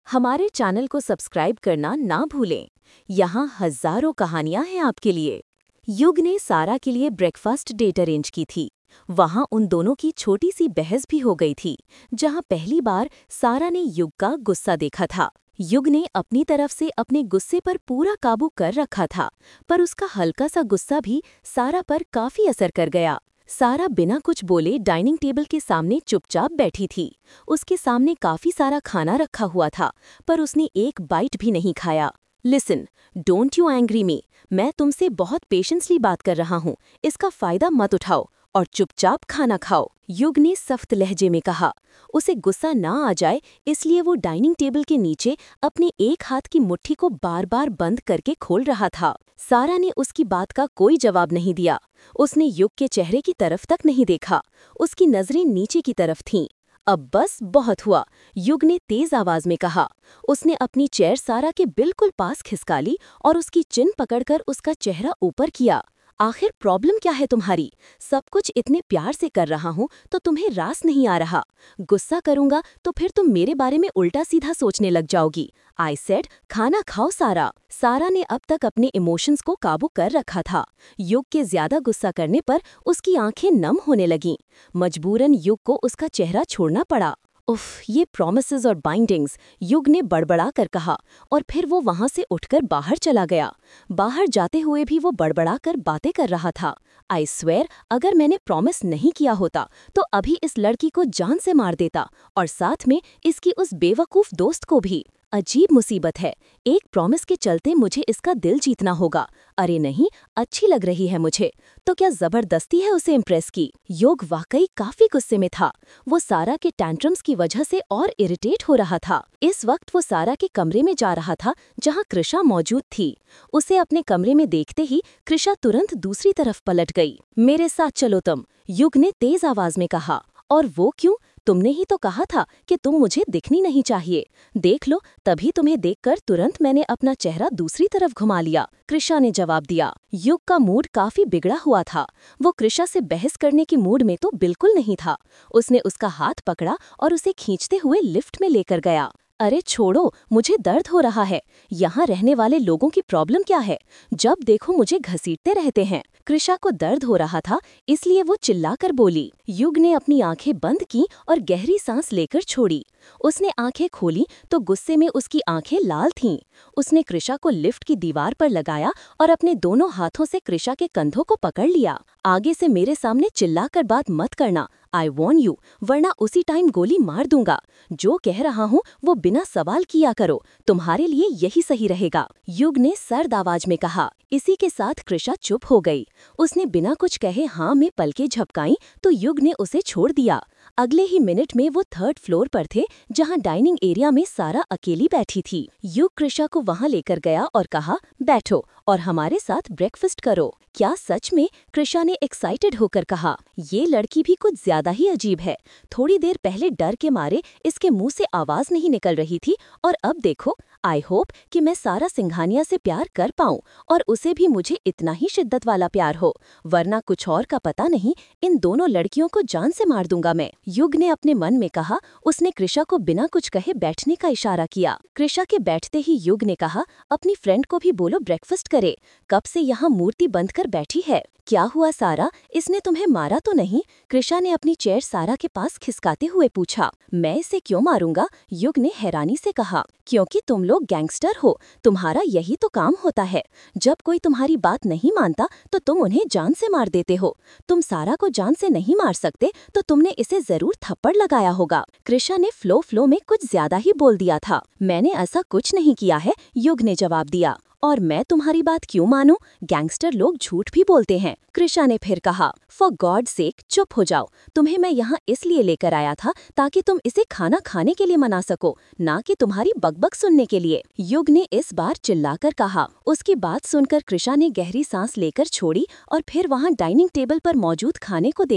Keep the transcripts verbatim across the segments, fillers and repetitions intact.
हमारे चैनल को सब्सक्राइब करना ना भूलें। यहाँ हजारों कहानियां हैं आपके लिए। युग ने सारा के लिए ब्रेकफास्ट डेट अरेंज की थी। वहाँ उन दोनों की छोटी सी बहस भी हो गई थी, जहाँ पहली बार सारा ने युग का गुस्सा देखा था। युग ने अपनी तरफ से अपने गुस्से पर पूरा काबू कर रखा था, पर उसका हल्का सा गुस्सा भी सारा पर काफी असर कर गया। सारा बिना कुछ बोले डाइनिंग टेबल के सामने चुपचाप बैठी थी। उसके सामने काफी सारा खाना रखा हुआ था, पर उसने एक बाइट भी नहीं खाया। Listen, don't you angry me. मैं तुमसे बहुत पेशेंसली बात कर रहा हूँ। इसका फायदा मत उठाओ और चुपचाप खाना खाओ, युग ने सख्त लहजे में कहा। उसे गुस्सा ना आ जाए इसलिए वो डाइनिंग टेबल के नीचे अपने एक हाथ की मुट्ठी को बार बार बंद करके खोल रहा था। सारा ने उसकी बात का कोई जवाब नहीं दिया। उसने युग के चेहरे की तरफ तक नहीं देखा। उसकी नजरें नीचे की तरफ थीं। अब बस बहुत हुआ, युग ने तेज आवाज में कहा। उसने अपनी चेयर सारा के बिल्कुल पास खिसका ली और उसकी चिन पकड़कर उसका चेहरा ऊपर किया। आखिर प्रॉब्लम क्या है तुम्हारी? सब कुछ इतने प्यार से कर रहा हूँ तो तुम्हें रास नहीं आ रहा। गुस्सा करूंगा तो फिर तुम मेरे बारे में उल्टा सीधा सोचने लग जाओगी। आई सेड खाना खाओ सारा। सारा ने अब तक अपने इमोशंस को काबू कर रखा था। युग के ज्यादा गुस्सा करने पर उसकी आंखें नम होने लगीं। मजबूरन युग को उसका चेहरा छोड़ना पड़ा। उफ, ये प्रॉमिसेस और बाइंडिंग्स, युग ने बड़बड़ा कर कहा और फिर वो वहां से उठकर बाहर चला गया। बाहर जाते हुए भी वो बड़बड़ा कर बातें कर रहा था। आई स्वेयर, अगर मैंने प्रॉमिस नहीं किया होता तो अभी इस लड़की को जान से मार देता और साथ में इसकी उस बेवकूफ दोस्त को भी। अजीब मुसीबत है, एक प्रॉमिस के चलते मुझे इसका दिल जीतना होगा। अरे नहीं, अच्छी लग रही है मुझे, तो क्या जबरदस्ती है उसे इम्प्रेस की। योग वाकई काफी गुस्से में था। वो सारा के टैंट्रम्स की वजह से और इरिटेट हो रहा था। इस वक्त वो सारा के कमरे में जा रहा था जहां कृषा मौजूद थी। उसे अपने कमरे में देखते ही कृषा तुरंत दूसरी तरफ पलट गई। मेरे साथ चलो तुम, युग ने तेज आवाज में कहा। और वो क्यों? तुमने ही तो कहा था कि तुम मुझे दिखनी नहीं चाहिए। देख लो, तभी तुम्हें देखकर तुरंत मैंने अपना चेहरा दूसरी तरफ घुमा लिया, कृषा ने जवाब दिया। युग का मूड काफी बिगड़ा हुआ था। वो कृषा से बहस करने की मूड में तो बिल्कुल नहीं था। उसने उसका हाथ पकड़ा और उसे खींचते हुए लिफ्ट में लेकर गया। अरे छोड़ो, मुझे दर्द हो रहा है। यहाँ रहने वाले लोगों की प्रॉब्लम क्या है? जब देखो मुझे घसीटते रहते हैं। कृषा को दर्द हो रहा था, इसलिए वो चिल्लाकर बोली। युग ने अपनी आंखें बंद की और गहरी सांस लेकर छोड़ी। उसने आंखें खोली तो गुस्से में उसकी आंखें लाल थीं। उसने कृषा को लिफ्ट की दीवार पर लगाया और अपने दोनों हाथों से कृषा के कंधों को पकड़ लिया। आगे से मेरे सामने चिल्लाकर बात मत करना, आई वॉर्न यू, वरना उसी टाइम गोली मार दूंगा। जो कह रहा हूँ वो बिना सवाल किया करो, तुम्हारे लिए यही सही रहेगा, युग ने सर्द आवाज में कहा। इसी के साथ कृषा चुप हो गई। उसने बिना कुछ कहे हाँ में पलकें झपकाई तो युग ने उसे छोड़ दिया। अगले ही मिनट में वो थर्ड फ्लोर पर थे, जहां डाइनिंग एरिया में सारा अकेली बैठी थी। युग कृषा को वहां लेकर गया और कहा, बैठो और हमारे साथ ब्रेकफास्ट करो। क्या सच में? कृषा ने एक्साइटेड होकर कहा। ये लड़की भी कुछ ज्यादा ही अजीब है। थोड़ी देर पहले डर के मारे इसके मुंह से आवाज नहीं निकल रही थी और अब देखो। आई होप कि मैं सारा सिंघानिया से प्यार कर पाऊं और उसे भी मुझे इतना ही शिद्दत वाला प्यार हो, वरना कुछ और का पता नहीं, इन दोनों लड़कियों को जान से मार दूंगा मैं, युग ने अपने मन में कहा। उसने कृषा को बिना कुछ कहे बैठने का इशारा किया। कृषा के बैठते ही युग ने कहा, अपनी फ्रेंड को भी बोलो ब्रेकफास्ट करे। कब से यहाँ मूर्ति बंद कर बैठी है? क्या हुआ सारा, इसने तुम्हें मारा तो नहीं? कृषा ने अपनी चेयर सारा के पास खिसकाते हुए पूछा। मैं इसे क्यों मारूंगा? युग ने हैरानी से कहा। क्योंकि तुम लोग गैंगस्टर हो, तुम्हारा यही तो काम होता है। जब कोई तुम्हारी बात नहीं मानता तो तुम उन्हें जान से मार देते हो। तुम सारा को जान से नहीं मार सकते तो तुमने इसे जरूर थप्पड़ लगाया होगा। कृषा ने फ्लो फ्लो में कुछ ज्यादा ही बोल दिया था। मैंने ऐसा कुछ नहीं किया है, युग ने जवाब दिया। और मैं तुम्हारी बात क्यों मानूं? गैंगस्टर लोग झूठ भी बोलते हैं, कृषा ने फिर कहा। फॉर गॉड सेक चुप हो जाओ। तुम्हें मैं यहाँ इसलिए लेकर आया था ताकि तुम इसे खाना खाने के लिए मना सको, ना कि तुम्हारी बकबक सुनने के लिए, युग ने इस बार चिल्लाकर कहा। उसकी बात सुनकर कृषा ने गहरी सांस लेकर छोड़ी और फिर वहाँ डाइनिंग टेबल पर मौजूद खाने को देखा।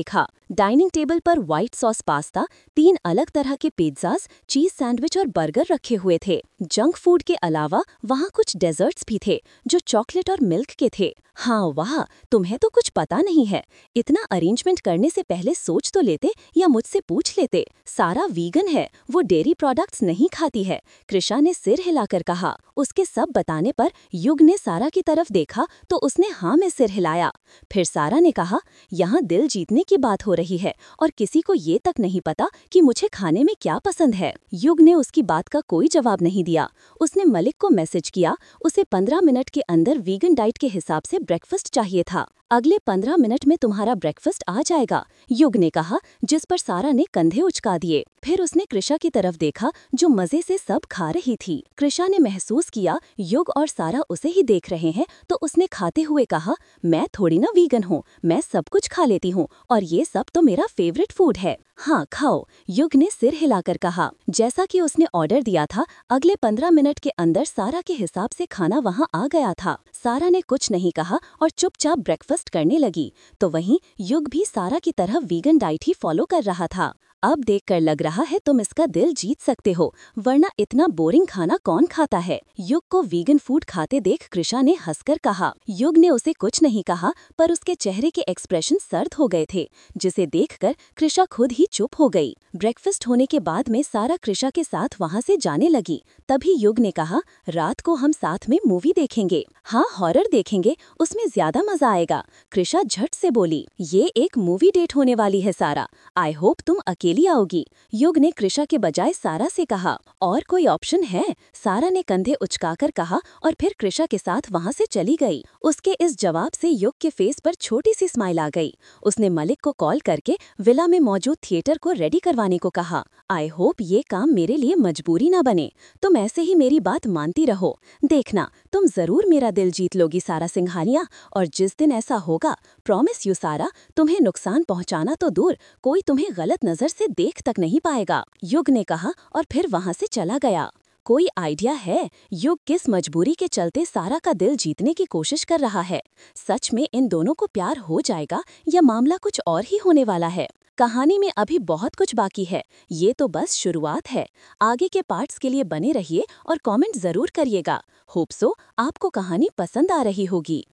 डाइनिंग टेबल पर व्हाइट सॉस पास्ता, तीन अलग तरह के पिज्जाज, चीज सैंडविच और बर्गर रखे हुए थे। जंक फूड के अलावा वहाँ कुछ डेजर्ट्स भी थे जो चॉकलेट और मिल्क के थे। हाँ वाह, तुम्हें तो कुछ पता नहीं है। इतना अरेंजमेंट करने से पहले सोच तो लेते या मुझसे पूछ लेते। सारा वीगन है, वो डेयरी प्रोडक्ट्स नहीं खाती है, कृषा ने सिर हिलाकर कहा। उसके सब बताने पर युग ने सारा की तरफ देखा तो उसने हाँ में सिर हिलाया। फिर सारा ने कहा, यहाँ दिल जीतने की बात हो रही है और किसी को ये तक नहीं पता कि मुझे खाने में क्या पसंद है। युग ने उसकी बात का कोई जवाब नहीं दिया। उसने मलिक को मैसेज किया। उसे पंद्रह मिनट के अंदर वीगन डाइट के हिसाब से ब्रेकफास्ट चाहिए था। अगले पंद्रह मिनट में तुम्हारा ब्रेकफास्ट आ जाएगा, युग ने कहा, जिस पर सारा ने कंधे उचका दिए। फिर उसने कृषा की तरफ देखा जो मजे से सब खा रही थी। कृषा ने महसूस किया युग और सारा उसे ही देख रहे हैं तो उसने खाते हुए कहा, मैं थोड़ी ना वीगन हूँ, मैं सब कुछ खा लेती हूँ और ये सब तो मेरा फेवरेट फूड है। हाँ खाओ, युग ने सिर हिलाकर कहा। जैसा कि उसने ऑर्डर दिया था, अगले पंद्रह मिनट के अंदर सारा के हिसाब से खाना वहाँ आ गया था। सारा ने कुछ नहीं कहा और चुपचाप ब्रेकफास्ट करने लगी। तो वहीं युग भी सारा की तरह वीगन डाइट ही फॉलो कर रहा था। अब देखकर लग रहा है तुम इसका दिल जीत सकते हो, वरना इतना बोरिंग खाना कौन खाता है। युग को वीगन फूड खाते देख कृषा ने हंसकर कहा। युग ने उसे कुछ नहीं कहा पर उसके चेहरे के एक्सप्रेशन सर्द हो गए थे, जिसे देखकर कृषा खुद ही चुप हो गई। ब्रेकफास्ट होने के बाद में सारा कृषा के साथ वहाँ से जाने लगी। तभी युग ने कहा, रात को हम साथ में मूवी देखेंगे। हाँ, हॉरर देखेंगे, उसमें ज्यादा मजा आएगा। कृषा झट से बोली, ये एक मूवी डेट होने वाली है सारा, आई होप तुम अकेली आओगी। युग ने कृषा के बजाय सारा से कहा, और कोई ऑप्शन है? सारा ने कंधे उचकाकर कहा और फिर कृषा के साथ वहाँ से चली गई। उसके इस जवाब से युग के फेस पर छोटी सी स्माइल आ गई। उसने मलिक को कॉल करके विला में मौजूद थिएटर को रेडी करवाने को कहा। आई होप ये काम मेरे लिए मजबूरी ना बने, तुम ऐसे ही मेरी बात मानती रहो। देखना, तुम जरूर मेरा दिल जीत लोगी सारा सिंघानिया। और जिस दिन ऐसा होगा, प्रॉमिस यू सारा, तुम्हें नुकसान पहुंचाना तो दूर, कोई तुम्हें गलत नजर से देख तक नहीं पाएगा, युग ने कहा और फिर वहां से चला गया। कोई आइडिया है युग किस मजबूरी के चलते सारा का दिल जीतने की कोशिश कर रहा है? सच में इन दोनों को प्यार हो जाएगा या मामला कुछ और ही होने वाला है? कहानी में अभी बहुत कुछ बाकी है, ये तो बस शुरुआत है। आगे के पार्ट्स के लिए बने रहिए और कमेंट जरूर करिएगा। होप सो आपको कहानी पसंद आ रही होगी।